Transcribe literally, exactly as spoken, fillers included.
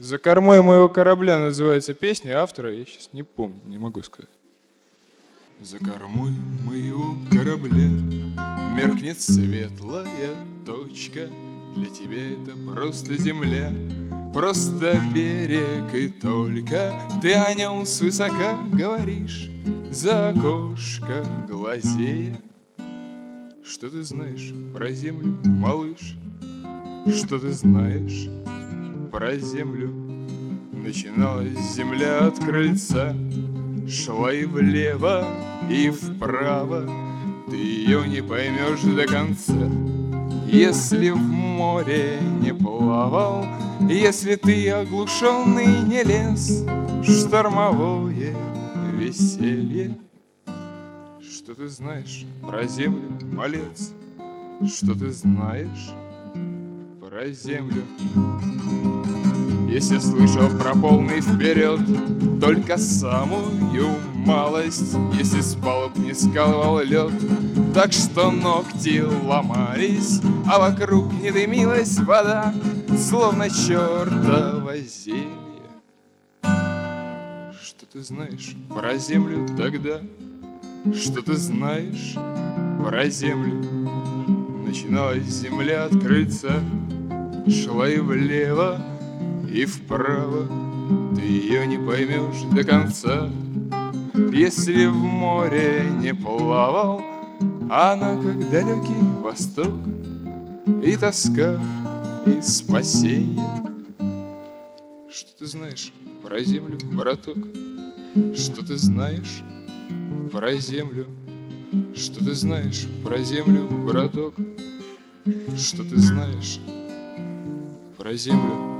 «За кормой моего корабля» называется песня, автора я сейчас не помню, не могу сказать. За кормой моего корабля меркнет светлая точка. Для тебя это просто земля, просто берег, и только ты о нем свысока говоришь, за окошко глазея. Что ты знаешь про землю, малыш? Что ты знаешь про землю? Начиналась земля от крыльца, шла и влево, и вправо. Ты ее не поймешь до конца, если в море не плавал, если ты оглушенный не лез в штормовое веселье. Что ты знаешь про землю, малец? Что ты знаешь про землю? Если слышал про полный вперед только самую малость, если с палуб не скалывал лед, так что ногти ломались, а вокруг не дымилась вода, словно чертово зелье. Что ты знаешь про землю тогда? Что ты знаешь про землю? Начиналась земля от крыльца, шла и влево, и вправо. Ты ее не поймешь до конца, если в море не плавал. Она как далекий восток, и тоска, и спасение. Что ты знаешь про землю, браток? Что ты знаешь про землю? Что ты знаешь про землю, браток? Что ты знаешь про землю?